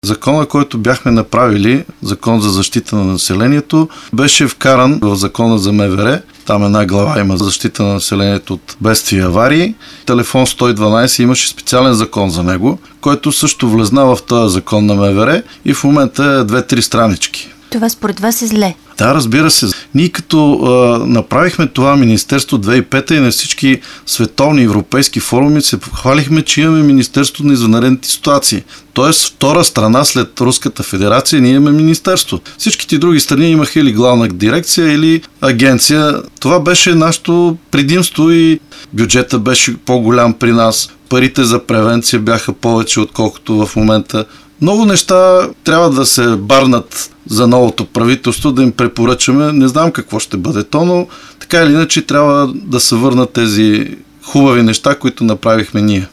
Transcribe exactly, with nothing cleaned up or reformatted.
Закона, който бяхме направили, Закон за защита на населението, беше вкаран в Закона за МВР. Там една глава има за защита на населението от бедствия и аварии. Телефон сто и дванадесет имаше специален закон за него, който също влезна в този закон на МВР и в момента е две-три странички. Това според вас е зле? Да, разбира се. Ние като а, направихме това министерство две хиляди и пета и на всички световни европейски форуми се хвалихме, че имаме Министерство на извънредните ситуации. Тоест втора страна след Руската федерация ние имаме министерство. Всичките други страни имаха или главна дирекция, или агенция. Това беше нашето предимство и бюджета беше по-голям при нас. Парите за превенция бяха повече, отколкото в момента. Много неща трябва да се барнат за новото правителство, да им препоръчаме. Не знам какво ще бъде то, но така или иначе трябва да се върнат тези хубави неща, които направихме ние.